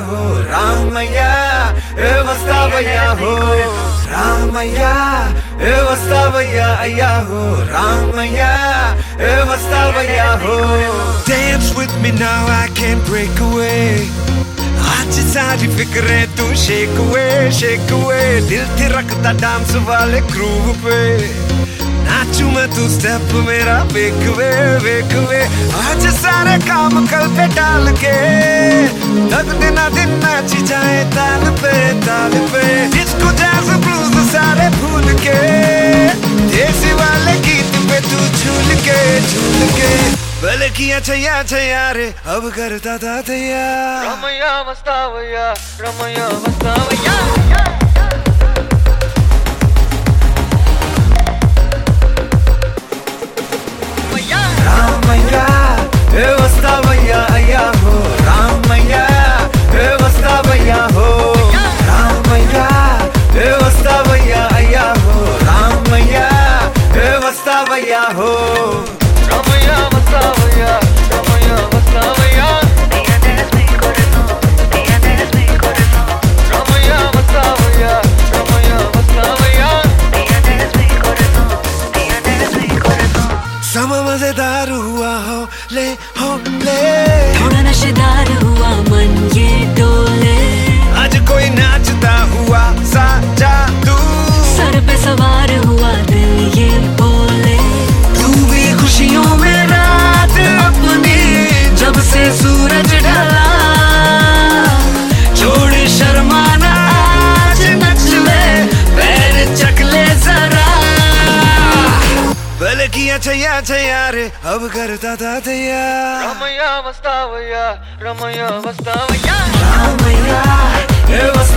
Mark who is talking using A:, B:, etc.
A: हो रामయ్య వస్తావయ్యా हो రామయ్య వస్తావయ్యా అయ్యా हो రామయ్య వస్తావయ్యా हो Dance with me now I can't break away आज सारी फिक्रें तू शेक away दिल थे रखता डांस वाले ग्रूव पे नाचू मैं तू स्टेप मेरा वेक वे आज सारे काम कल पे डाल के तक दिन नाची जाए ताल पे डिस्को जैज ब्लूज सारे भूल के देसी वाले गीत पे तू झूल के भले किया छैया रे अब करता था तैयार
B: रमैया वस्तावయ్యా रमैया वस्तावయ్యా
A: రామయ్య వస్తావయ్యా అయ్యా हो రామయ్య వస్తావయ్యా हो రామయ్య వస్తావయ్యా అయ్యా हो రామయ్య వస్తావయ్యా हो
B: रमैया वस्तावయ్యా रमैया वस्तावయ్యా रमैया वस्तावయ్యా रमैया वस्तावయ్యా
A: समा मजेदार हुआ हो ले
C: थोड़ा नशेदार हुआ मन ये डोले
A: आज कोई नाचता हुआ सा जादू
C: सर पे सवार हुआ दिल ये बोले
A: तू भी खुशियों में रात अपनी जब से सूरज ढला छोड़ शर्माना आज नच ले पैर चक ले जरा भले किया छैया रे अब करता था तैयार
B: रमैया वस्तावయ్యా रमैया वस्तावయ్యా
A: రామయ్య